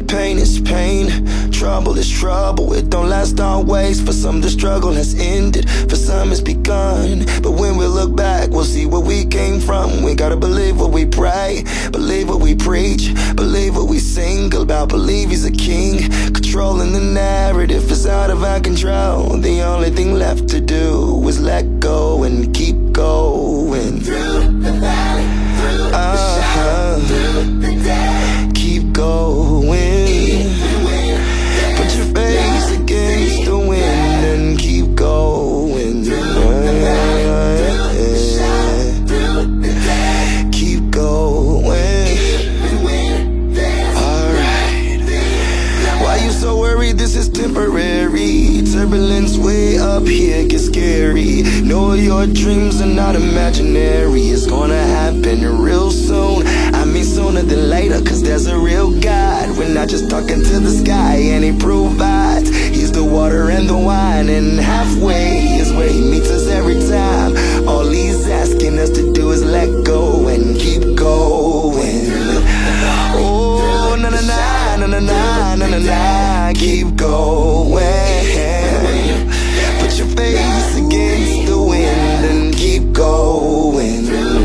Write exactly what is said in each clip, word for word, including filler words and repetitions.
pain is pain, trouble is trouble. It don't last always. For some the struggle has ended, for some it's begun. But when we look back, we'll see where we came from. We gotta believe what we pray, believe what we preach, believe what we sing about. Believe he's a king, controlling the narrative is out of our control. The only thing left to do is let go and keep going. Through the valley, through the uh-huh. shadow, through the day, keep going. Put your face against the wind and keep going. Through the valley, through the shadow, through the day, keep going. even when there's Alright. Why you so worried? This is temporary. Turbulence way up here gets scary. Know your dreams are not imaginary. It's gonna happen real soon. I mean sooner than later, cause there's a real God. We're not just talking to the sky and he provides. He's the water and the wine, and halfway is where he meets us every time. All he's asking us to do is let go and keep going. Oh, na na na na na na na na na, keep going. Put your face against the wind and keep going.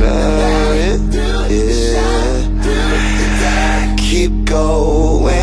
Yeah, keep going.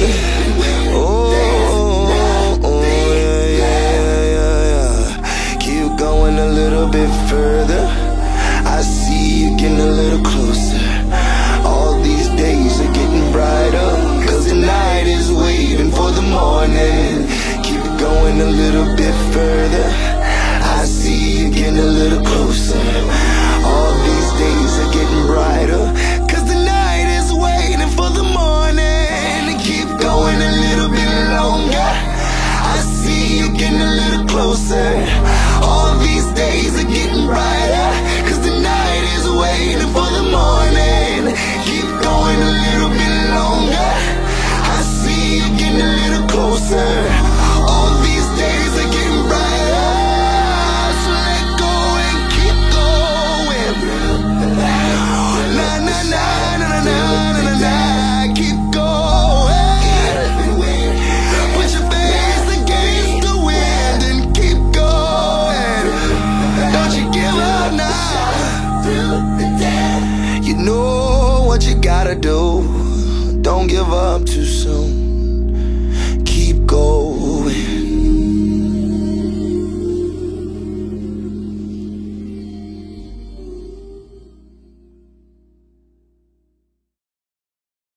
Oh, oh, yeah, yeah, yeah, yeah. Keep going a little bit further. I see you getting a little closer. All these days are getting brighter, cause the night is waiting for the morning. Keep going a little bit further. I see you getting a little closer. All these days are getting brighter, cause the night is waiting for the morning. Keep going a little bit longer. I see you getting a little closer. All these days are getting brighter, cause the night is waiting for the morning. Keep going a little bit longer. I see you getting a little closer.